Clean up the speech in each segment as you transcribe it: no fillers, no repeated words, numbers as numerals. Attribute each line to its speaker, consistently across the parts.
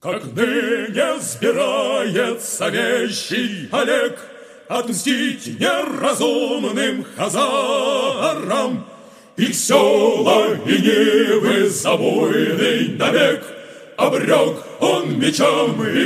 Speaker 1: Как ныне сбирается вещий Олег отмстить неразумным хазарам, их села и нивы за буйный навек обрек он мечам и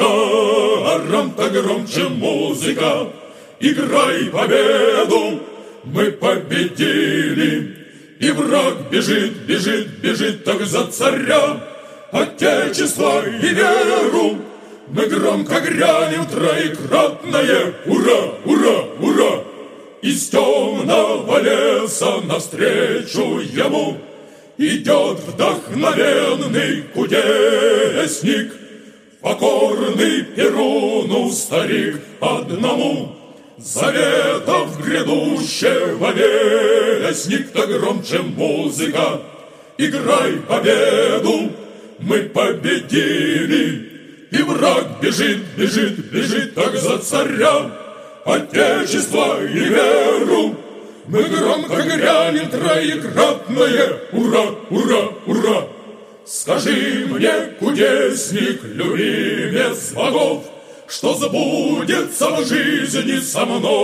Speaker 1: пожаром. Так громче музыка, играй победу, мы победили. И враг бежит, бежит, бежит, так за царя, Отечество и веру. Мы громко грянем троекратное «Ура! Ура! Ура!» Из темного леса навстречу ему идет вдохновенный кудесник, покорный Перуну старик одному, заветов грядущего вестник. Так громче музыка, играй победу, мы победили. И враг бежит, бежит, бежит, так за царя, Отечество и веру. Мы громко грянем троекратное «Ура! Ура! Ура!» Скажи мне, кудесник, любимец богов, что сбудется в жизни со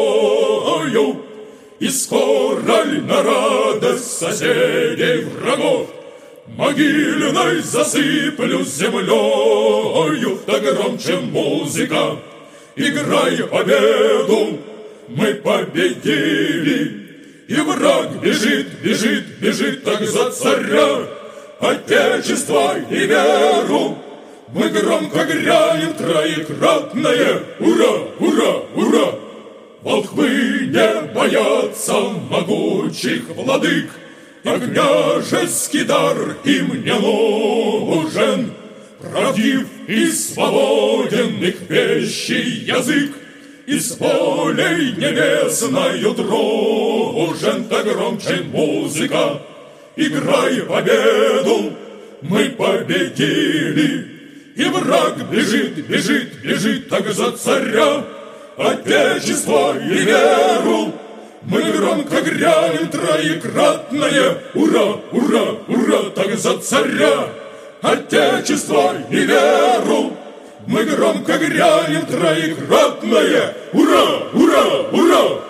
Speaker 1: мною, и скоро ли на радость соседей врагов могильной засыплю землею. Так громче музыка, играй победу, мы победили. И враг бежит, бежит, бежит, так за царя, Отечество и веру. Мы громко грянем троекратное «Ура! Ура! Ура!» Волхвы не боятся могучих владык, и княжеский дар им не нужен. Правдив и свободен их вещий язык, и с волей небесною дружен. Так громче музыка, играй победу, мы победили. И враг бежит, бежит, бежит, так за царя, Отечество и веру. Мы громко грянем троекратное «Ура! Ура! Ура!» Так за царя, Отечество и веру. Мы громко грянем троекратное «Ура! Ура! Ура!»